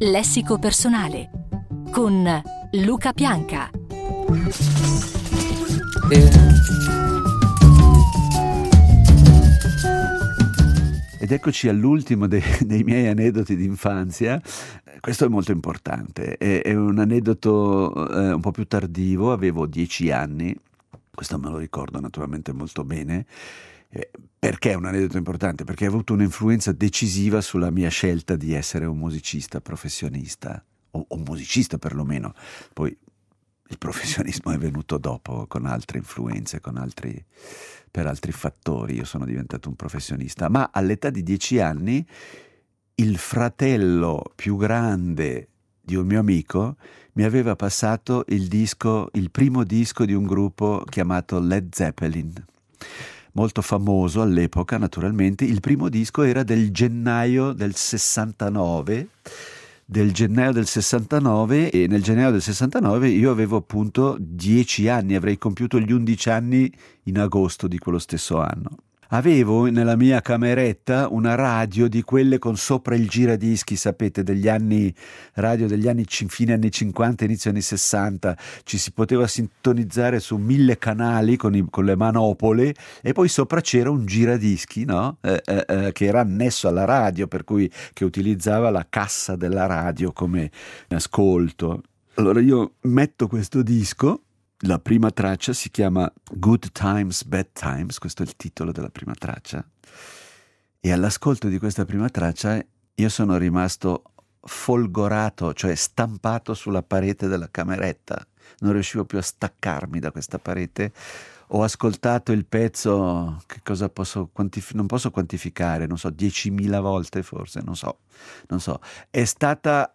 Lessico personale con Luca Pianca. Ed eccoci all'ultimo dei miei aneddoti d'infanzia. Questo è molto importante, è un aneddoto un po' più tardivo, avevo 10 anni, questo me lo ricordo naturalmente molto bene. Perché è un aneddoto importante? Perché ha avuto un'influenza decisiva sulla mia scelta di essere un musicista professionista, o un musicista perlomeno. Poi il professionismo è venuto dopo, con altre influenze, per altri fattori. Io sono diventato un professionista, ma all'età di 10 anni il fratello più grande di un mio amico mi aveva passato il primo disco di un gruppo chiamato Led Zeppelin, molto famoso all'epoca naturalmente. Il primo disco era del gennaio del 69, e nel gennaio del 69 io avevo appunto 10 anni, avrei compiuto gli 11 anni in agosto di quello stesso anno. Avevo nella mia cameretta una radio di quelle con sopra il giradischi, sapete, radio degli anni fine anni 50, inizio anni 60, ci si poteva sintonizzare su 1000 canali con le manopole, e poi sopra c'era un giradischi, no? Che era annesso alla radio, per cui che utilizzava la cassa della radio come ascolto. Allora io metto questo disco. La prima traccia si chiama Good Times, Bad Times, questo è il titolo della prima traccia, e all'ascolto di questa prima traccia io sono rimasto folgorato, cioè stampato sulla parete della cameretta, non riuscivo più a staccarmi da questa parete. Ho ascoltato il pezzo, che cosa non posso quantificare, non so, 10.000 volte forse, non so. È stata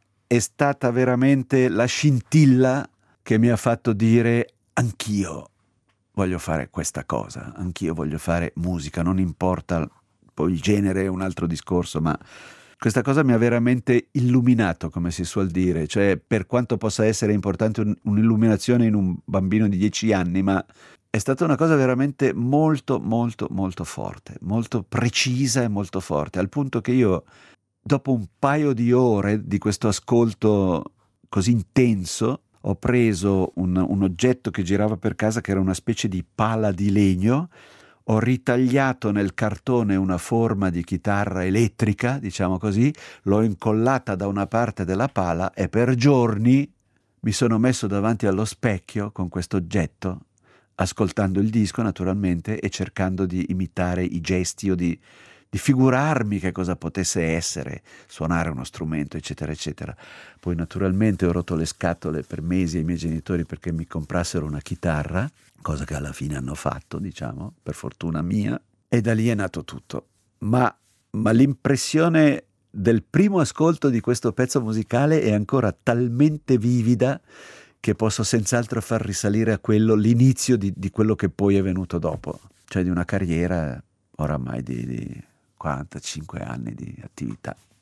veramente la scintilla che mi ha fatto dire: anch'io voglio fare questa cosa, anch'io voglio fare musica, non importa, poi il genere è un altro discorso, ma questa cosa mi ha veramente illuminato, come si suol dire, cioè per quanto possa essere importante un'illuminazione in un bambino di 10 anni, ma è stata una cosa veramente molto molto molto forte, molto precisa e molto forte, al punto che io, dopo un paio di ore di questo ascolto così intenso, ho preso un oggetto che girava per casa, che era una specie di pala di legno, ho ritagliato nel cartone una forma di chitarra elettrica, diciamo così, l'ho incollata da una parte della pala e per giorni mi sono messo davanti allo specchio con questo oggetto, ascoltando il disco naturalmente e cercando di imitare i gesti o di figurarmi che cosa potesse essere suonare uno strumento, eccetera eccetera. Poi naturalmente ho rotto le scatole per mesi ai miei genitori perché mi comprassero una chitarra, cosa che alla fine hanno fatto, diciamo, per fortuna mia, e da lì è nato tutto. Ma l'impressione del primo ascolto di questo pezzo musicale è ancora talmente vivida che posso senz'altro far risalire a quello, l'inizio di quello che poi è venuto dopo, cioè di una carriera oramai di 45 anni di attività.